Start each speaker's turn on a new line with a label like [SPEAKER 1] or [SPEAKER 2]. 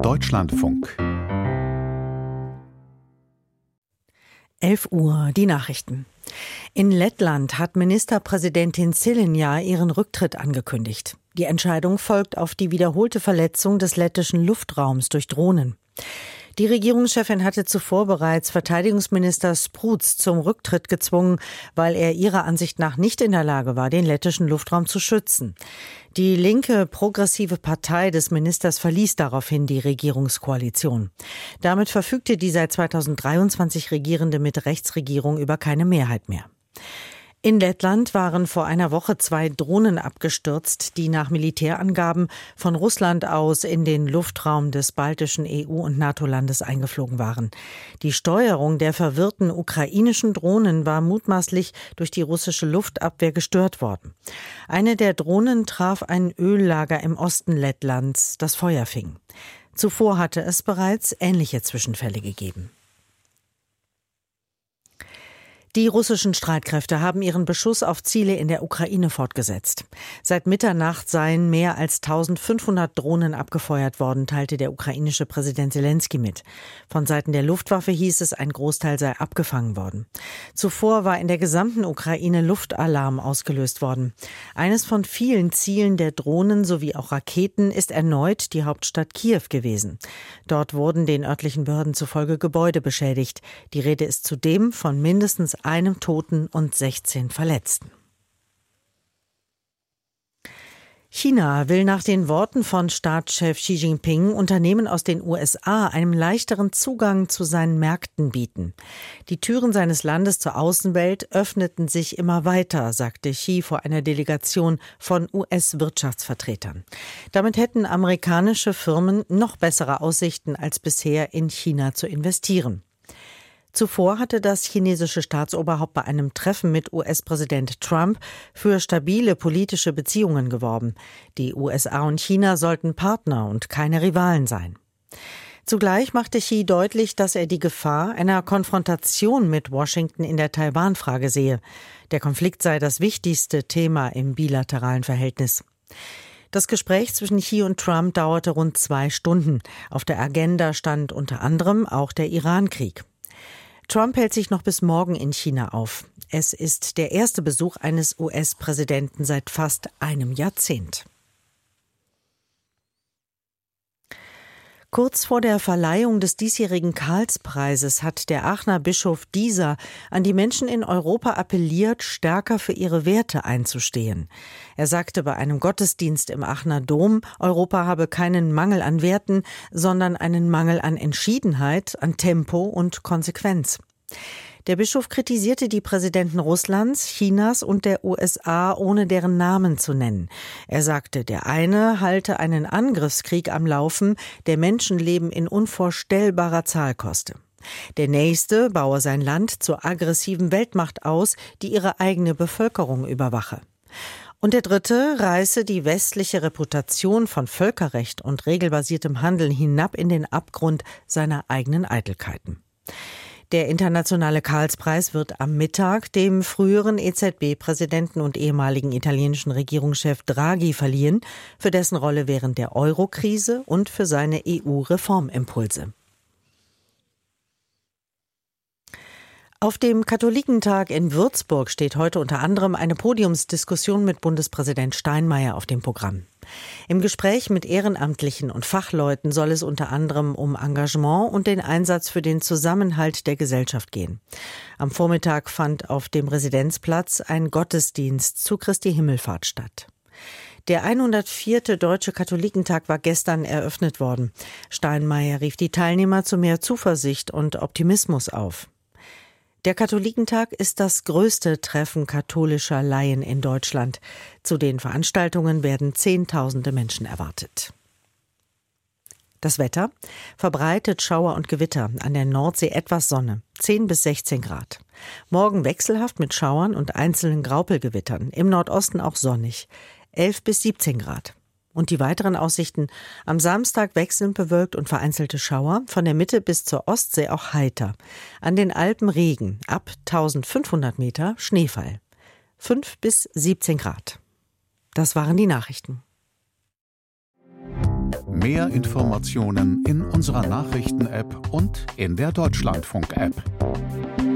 [SPEAKER 1] Deutschlandfunk.
[SPEAKER 2] 11 Uhr, die Nachrichten. In Lettland hat Ministerpräsidentin Šileņa ihren Rücktritt angekündigt. Die Entscheidung folgt auf die wiederholte Verletzung des lettischen Luftraums durch Drohnen. Die Regierungschefin hatte zuvor bereits Verteidigungsminister Spruds zum Rücktritt gezwungen, weil er ihrer Ansicht nach nicht in der Lage war, den lettischen Luftraum zu schützen. Die linke progressive Partei des Ministers verließ daraufhin die Regierungskoalition. Damit verfügte die seit 2023 regierende Mitte-Rechts-Regierung über keine Mehrheit mehr. In Lettland waren vor einer Woche 2 Drohnen abgestürzt, die nach Militärangaben von Russland aus in den Luftraum des baltischen EU- und NATO-Landes eingeflogen waren. Die Steuerung der verwirrten ukrainischen Drohnen war mutmaßlich durch die russische Luftabwehr gestört worden. Eine der Drohnen traf ein Öllager im Osten Lettlands, das Feuer fing. Zuvor hatte es bereits ähnliche Zwischenfälle gegeben. Die russischen Streitkräfte haben ihren Beschuss auf Ziele in der Ukraine fortgesetzt. Seit Mitternacht seien mehr als 1500 Drohnen abgefeuert worden, teilte der ukrainische Präsident Selenskyj mit. Von Seiten der Luftwaffe hieß es, ein Großteil sei abgefangen worden. Zuvor war in der gesamten Ukraine Luftalarm ausgelöst worden. Eines von vielen Zielen der Drohnen sowie auch Raketen ist erneut die Hauptstadt Kiew gewesen. Dort wurden den örtlichen Behörden zufolge Gebäude beschädigt. Die Rede ist zudem von mindestens einem Toten und 16 Verletzten. China will nach den Worten von Staatschef Xi Jinping Unternehmen aus den USA einen leichteren Zugang zu seinen Märkten bieten. Die Türen seines Landes zur Außenwelt öffneten sich immer weiter, sagte Xi vor einer Delegation von US-Wirtschaftsvertretern. Damit hätten amerikanische Firmen noch bessere Aussichten als bisher in China zu investieren. Zuvor hatte das chinesische Staatsoberhaupt bei einem Treffen mit US-Präsident Trump für stabile politische Beziehungen geworben. Die USA und China sollten Partner und keine Rivalen sein. Zugleich machte Xi deutlich, dass er die Gefahr einer Konfrontation mit Washington in der Taiwan-Frage sehe. Der Konflikt sei das wichtigste Thema im bilateralen Verhältnis. Das Gespräch zwischen Xi und Trump dauerte rund 2 Stunden. Auf der Agenda stand unter anderem auch der Iran-Krieg. Trump hält sich noch bis morgen in China auf. Es ist der erste Besuch eines US-Präsidenten seit fast einem Jahrzehnt. Kurz vor der Verleihung des diesjährigen Karlspreises hat der Aachener Bischof Dieser an die Menschen in Europa appelliert, stärker für ihre Werte einzustehen. Er sagte bei einem Gottesdienst im Aachener Dom, Europa habe keinen Mangel an Werten, sondern einen Mangel an Entschiedenheit, an Tempo und Konsequenz. Der Bischof kritisierte die Präsidenten Russlands, Chinas und der USA, ohne deren Namen zu nennen. Er sagte, der eine halte einen Angriffskrieg am Laufen, der Menschenleben in unvorstellbarer Zahl koste. Der nächste baue sein Land zur aggressiven Weltmacht aus, die ihre eigene Bevölkerung überwache. Und der dritte reiße die westliche Reputation von Völkerrecht und regelbasiertem Handeln hinab in den Abgrund seiner eigenen Eitelkeiten. Der internationale Karlspreis wird am Mittag dem früheren EZB-Präsidenten und ehemaligen italienischen Regierungschef Draghi verliehen, für dessen Rolle während der Euro-Krise und für seine EU-Reformimpulse. Auf dem Katholikentag in Würzburg steht heute unter anderem eine Podiumsdiskussion mit Bundespräsident Steinmeier auf dem Programm. Im Gespräch mit Ehrenamtlichen und Fachleuten soll es unter anderem um Engagement und den Einsatz für den Zusammenhalt der Gesellschaft gehen. Am Vormittag fand auf dem Residenzplatz ein Gottesdienst zu Christi Himmelfahrt statt. Der 104. Deutsche Katholikentag war gestern eröffnet worden. Steinmeier rief die Teilnehmer zu mehr Zuversicht und Optimismus auf. Der Katholikentag ist das größte Treffen katholischer Laien in Deutschland. Zu den Veranstaltungen werden Zehntausende Menschen erwartet. Das Wetter: verbreitet Schauer und Gewitter, an der Nordsee etwas Sonne, 10 bis 16 Grad. Morgen wechselhaft mit Schauern und einzelnen Graupelgewittern, im Nordosten auch sonnig, 11 bis 17 Grad. Und die weiteren Aussichten: am Samstag wechselnd bewölkt und vereinzelte Schauer, von der Mitte bis zur Ostsee auch heiter. An den Alpen Regen, ab 1500 Meter Schneefall. 5 bis 17 Grad. Das waren die Nachrichten.
[SPEAKER 1] Mehr Informationen in unserer Nachrichten-App und in der Deutschlandfunk-App.